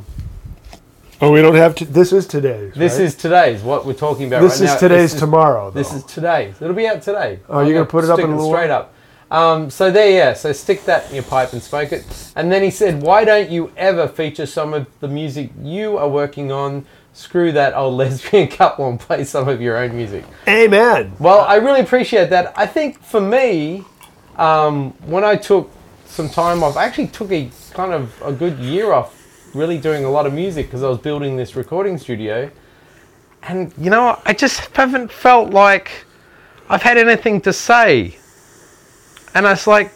Oh, we don't have to. This is today's. This right? is today's. What we're talking about This right is now. today's tomorrow. Though. This is today's. It'll be out today. Oh, you're gonna put it up in a little straight up. So there, yeah. So stick that in your pipe and smoke it. And then he said, "Why don't you ever feature some of the music you are working on? Screw that old lesbian couple and play some of your own music." Amen. Well, I really appreciate that. I think for me, when I took some time off, I actually took a kind of a good year off. Really doing a lot of music because I was building this recording studio, and you know, I just haven't felt like I've had anything to say, and I was like,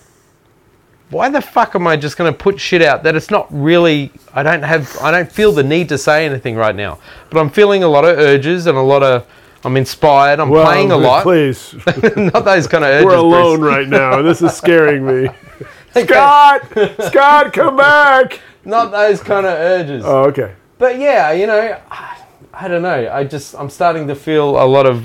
why the fuck am I just going to put shit out that it's not really, I don't feel the need to say anything right now, but I'm feeling a lot of urges and I'm inspired, I'm playing a lot. Please. Not those kind of urges. We're alone Bruce. right now, and this is scaring me. Okay. Scott, come back! Not those kind of urges. Oh, okay. But yeah, you know, I don't know. I'm starting to feel a lot of,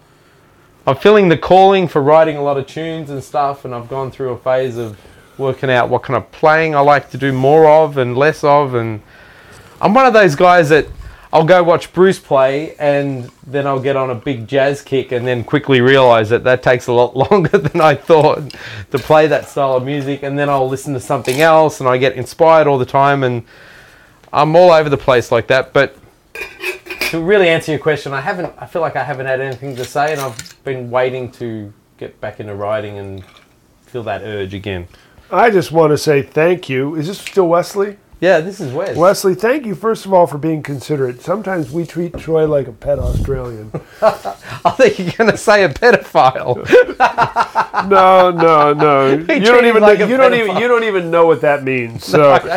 I'm feeling the calling for writing a lot of tunes and stuff, and I've gone through a phase of working out what kind of playing I like to do more of and less of, and I'm one of those guys that I'll go watch Bruce play and then I'll get on a big jazz kick and then quickly realise that takes a lot longer than I thought to play that style of music, and then I'll listen to something else and I get inspired all the time, and I'm all over the place like that. But to really answer your question, I feel like I haven't had anything to say, and I've been waiting to get back into writing and feel that urge again. I just want to say thank you. Is this still Wesley? Yeah, this is Wes. Wesley, thank you, first of all, for being considerate. Sometimes we treat Troy like a pet Australian. I think you're going to say a pedophile. No. You treat don't him even like a you don't even know what that means. So, I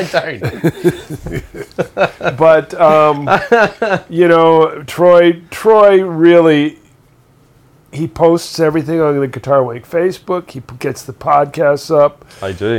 don't. but you know, Troy really, he posts everything on the Guitar Wank Facebook. He gets the podcasts up. I do.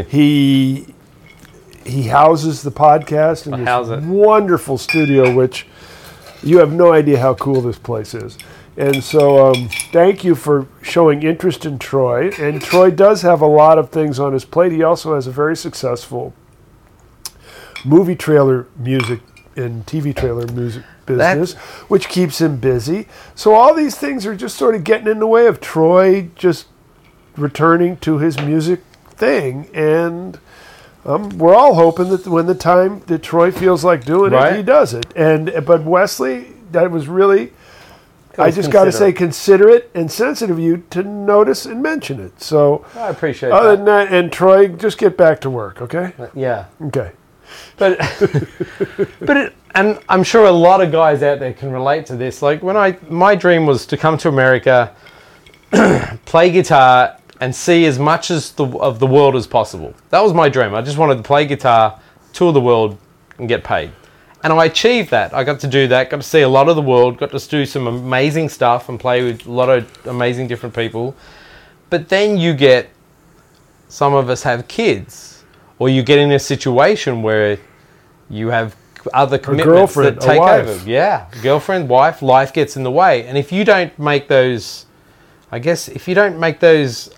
He houses the podcast in house this it. wonderful studio, which you have no idea how cool this place is. And so thank you for showing interest in Troy. And Troy does have a lot of things on his plate. He also has a very successful movie trailer music and TV trailer music business, which keeps him busy. So all these things are just sort of getting in the way of Troy just returning to his music thing. And we're all hoping that when the time that Troy feels like doing it, he does it. But Wesley, that was really, I just got to say, considerate and sensitive of you to notice and mention it. So I appreciate other that. than that, and Troy, just get back to work, okay? Yeah. Okay. But and I'm sure a lot of guys out there can relate to this. Like my dream was to come to America, play guitar, and see as much of the world as possible. That was my dream. I just wanted to play guitar, tour the world, and get paid. And I achieved that. I got to do that, got to see a lot of the world, got to do some amazing stuff and play with a lot of amazing different people. But then you get, some of us have kids, or you get in a situation where you have other commitments girlfriend, that take a wife. over. Yeah, girlfriend, wife, life gets in the way. And if you don't make those, I guess, if you don't make those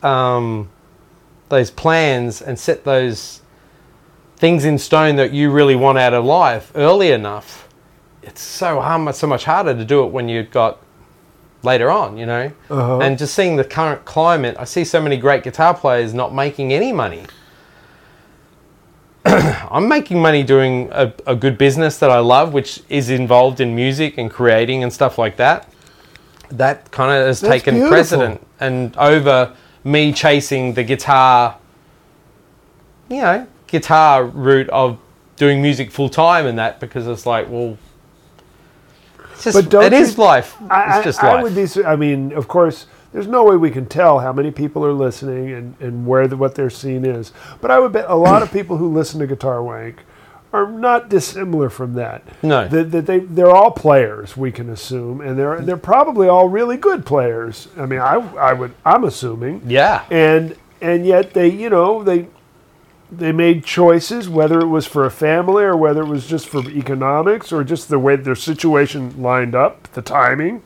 plans and set those things in stone that you really want out of life early enough, it's so much harder to do it when you've got later on, you know. And just seeing the current climate, I see so many great guitar players not making any money. I'm making money doing a good business that I love, which is involved in music and creating and stuff like that. That kind of has taken beautiful. precedent and over me chasing the guitar route of doing music full time and that, because it's like, well, it's just, it is life. It's just life. I mean, of course, there's no way we can tell how many people are listening and what their scene is. But I would bet a lot of people who listen to Guitar Wank are not dissimilar from that. No. They're all players, we can assume, and they're probably all really good players. I mean, I'm assuming. Yeah. And yet they made choices, whether it was for a family or whether it was just for economics or just the way their situation lined up, the timing,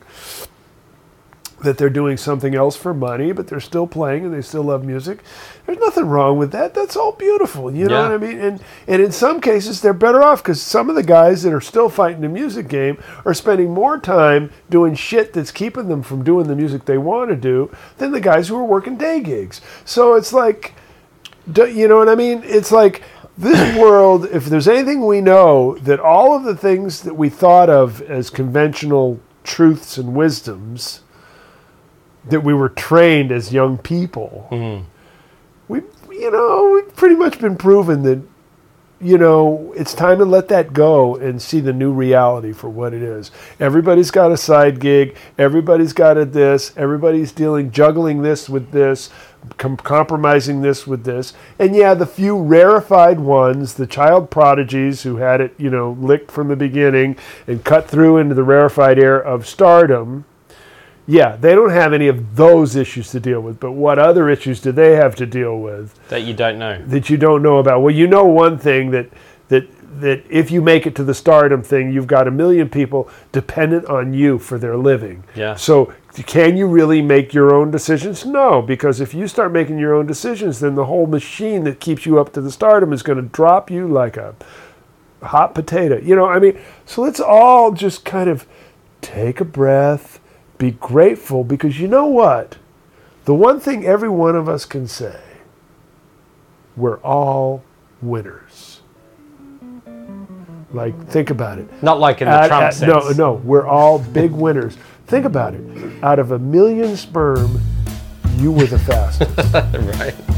that they're doing something else for money, but they're still playing and they still love music. There's nothing wrong with that. That's all beautiful. You know what I mean? And in some cases, they're better off because some of the guys that are still fighting the music game are spending more time doing shit that's keeping them from doing the music they want to do than the guys who are working day gigs. So it's like, you know what I mean? It's like this world, if there's anything we know, that all of the things that we thought of as conventional truths and wisdoms that we were trained as young people, we've pretty much been proven that, it's time to let that go and see the new reality for what it is. Everybody's got a side gig. Everybody's got a this. Everybody's juggling this with this, compromising this with this. And yeah, the few rarefied ones, the child prodigies who had it, licked from the beginning and cut through into the rarefied air of stardom, yeah, they don't have any of those issues to deal with. But what other issues do they have to deal with that you don't know? That you don't know about? Well, you know one thing, that if you make it to the stardom thing, you've got 1 million people dependent on you for their living. Yeah. So can you really make your own decisions? No, because if you start making your own decisions, then the whole machine that keeps you up to the stardom is going to drop you like a hot potato. So let's all just kind of take a breath, be grateful, because you know what? The one thing every one of us can say, we're all winners. Like, think about it. Not like in the Trump sense. No, we're all big winners. Think about it. Out of 1 million sperm, you were the fastest. Right.